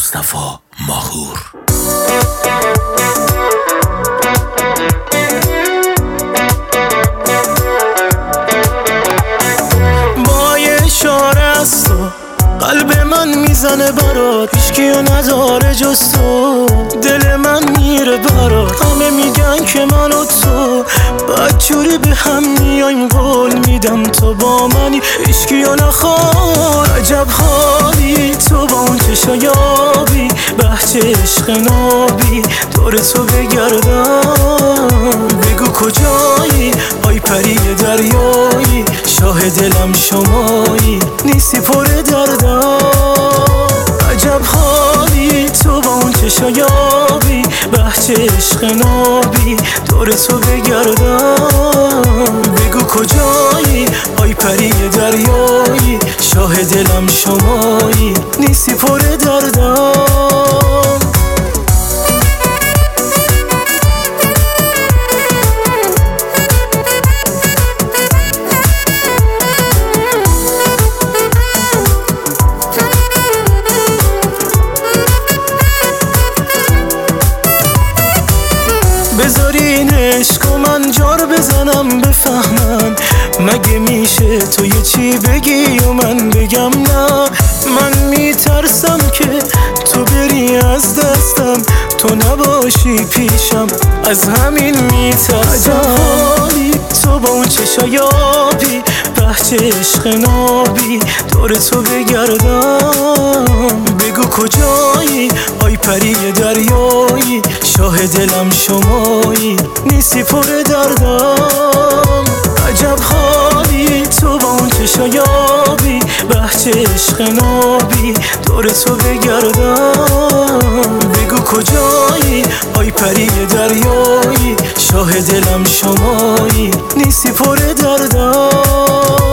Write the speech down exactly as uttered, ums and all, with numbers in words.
مصطفی ماهور. با یه اشاره از تو قلب من میزنه برات، هیچکیو نداره جز تو، دل من میره برات. همه میگن که من و تو بدجوری به هم میایم، قول میدم تو با منی، هیچکیو نخواد. عجب حالی تو با اون چشای آبی، بهجه عشق نابی، دور تو بگردم. بگو کجایی آی پری دریایی، شاه دلم شمایی، نیستی پر دردم. عجب حالی تو با اون چشای آبی، بهجه عشق نابی، دور تو بگردم. بگو کجایی آی پری دریایی، شاه دلم شمایی، نیستی پر دردم. بذاری این عشق و من جار بزنم بفهمن، مگه میشه تو یه چی بگی و من بگم نه؟ من میترسم که تو بری از دستم، تو نباشی پیشم، از همین میترسم. حالی تو با اون چشای آبی، بهجه عشق نابی، دور تو بگردم. بگو کجایی آی پری دریایی، شاه دلم شمایی، نیستی پر دردم. عجب حالی تو با اون چشای آبی، بهجه عشق نابی، دور تو بگردم. بگو کجایی آی پری دریایی، شاه دلم شمایی، نیستی پر دردم.